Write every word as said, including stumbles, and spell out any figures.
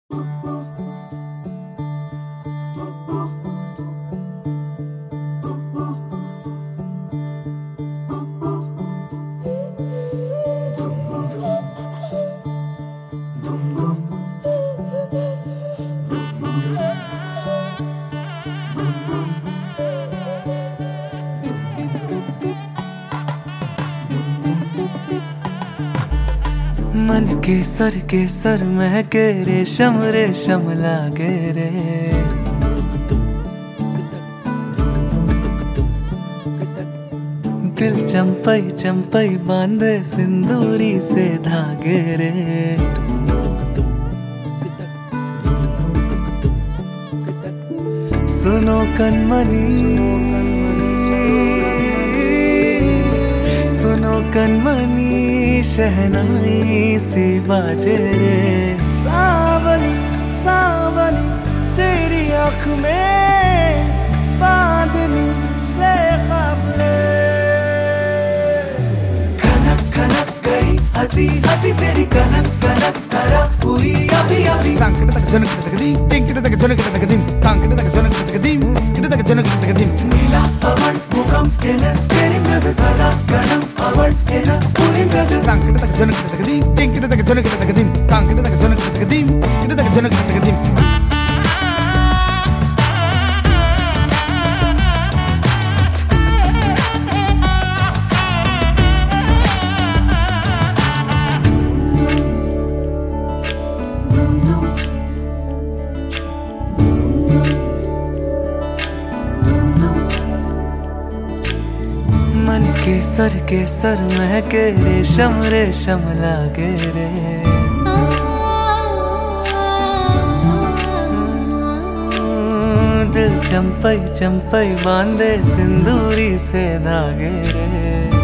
मन के सर के सर महके रेशम रेशम लागे रे। दिल चंपई चंपई बांधे सिंदूरी से धागे रे। सुनो कनमनी सुनो कनमनी शहनाई सी बाजे रे। सावली सावली तेरी आँख में बांधनी से खबरे। खनक खनक गई हंसी हंसी तेरी कनक कनक धरा हुई अभी अभी। तांकड़े तक झनक तक दी टिंकड़े तक झनक तक दी तांकड़े तक झनक तक दी टिंकड़े तक झनक तक दी। नीला पवन मुखम तेरे तेरी मृद सदा गणम अवण तेरा पूरी मृद। तांकड़े तक झनक तक दी टिंकड़े तक झनक तक दी तांकड़े तक झनक तक दी टिंकड़े तक झनक तक दी। मन के सर के सर महके रेशम रेशम लागे रे। दिल चंपई चंपई बांधे सिंदूरी से धागे रे।